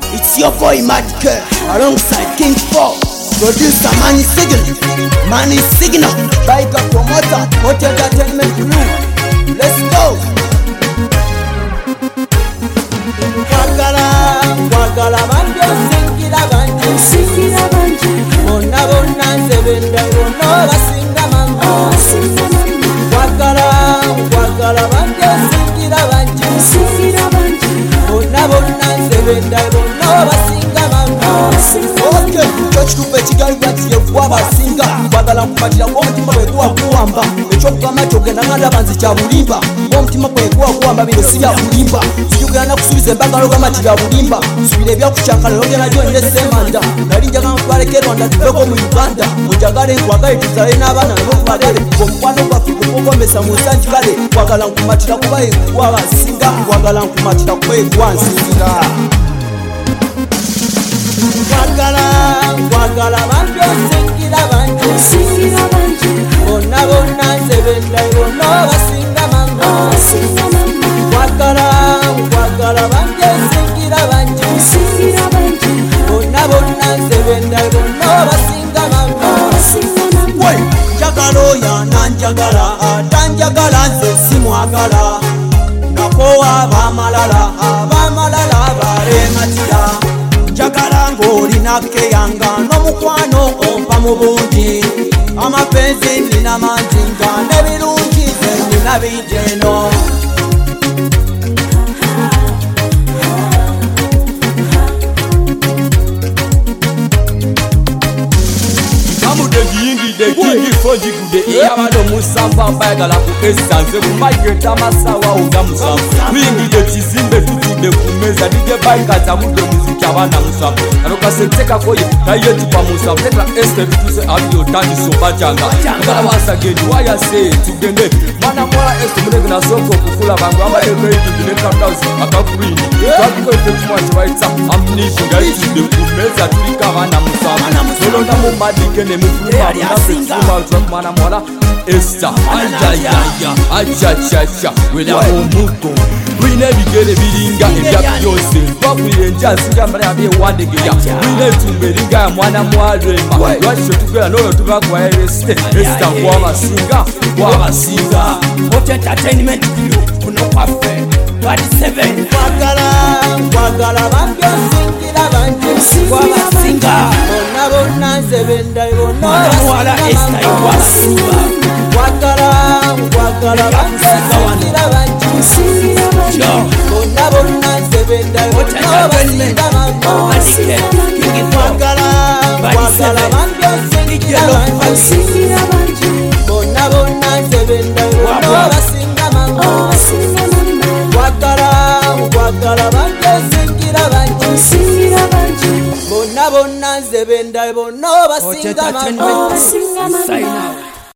It's your boy Mad Girl alongside King 4. Producer Manny Signal, Biker Promoter, Hot Entertainment Crew. Let's go. Wagala banje singira banje Bona nzebenda bono basinga mama Wagala banje singira banje Bona nzebenda bono basinga mama Okay, church tupe chigali bati yekuwa basinga Wagala nkumatira omutima gwekuwa kuwamba Ekyokugamba kyogenda nganda banzi kya bulimba omutima gwekuwa kuwamba bino si bya bulimba Sijugenda nakusubiza embagalo gamatira bulimba Subira ebyakukyakala logera gyonne semanda Nali njagala mutwaleko Rwanda tuveko mu Uganda Mujagale nkwagale tuzale n'abaana nabo tubagale Omukwano gwaffe gukukomesa mu nsanjigale Wagala nkumatira kuba ekuwa basinga Wagala nkumatira kuba ekuwa nsinga Wagala banje singira banje Bona nzebenda bono basinga mama Wagala banje singira banje Bona nzebenda bono basinga mama Wey, njagala oya nanjagala atanjagala nze simwagala Nakowa abamalala barengatira Njagala ng'olina keyanga n'omukwano ompa mu bungi Amapenzi nina mangi nga n'ebirungi ze nina bijeno Kingi foji gude iyabado musamba bayagala ku esanze kumaketa masawa uga musamba Wingide kizimbe tutude kumeza DJ Biker tamude muziki abana musamba Aroka senteka koye taye tupa musamba Tetra este bituse abyo tandi soba changa Ngala wasa gedi waya se tugende Mana mwala este mudege na soko kufula bangu Amba ebe tugende kaptauzi akakurini Twakiko ife kumwachi waitsa amnisho Gai tude kumeza tulika abana musamba Solo na mumadike ne mufuma Fuma mana mwala Esther ajajaja wela omuko Wine bigere biringa ebya byose Bakwire njazinga mbale abiye wandegeya Wine tumberinga ya mwana mwalema Lwakisho tugera nolo tugakwa Esther kwa basinga Hot Entertainment Crew kuno kwafe 27 Wagala banje singira banje kwa basinga Bona nzebenda bono Mwala Esther kwa basinga Wagala banje singira banje Bona nzebenda bono basinga mama Wagala banje singira banje Bona nzebenda bono basinga mama Wagala banje singira banje Bona nzebenda bono basinga mama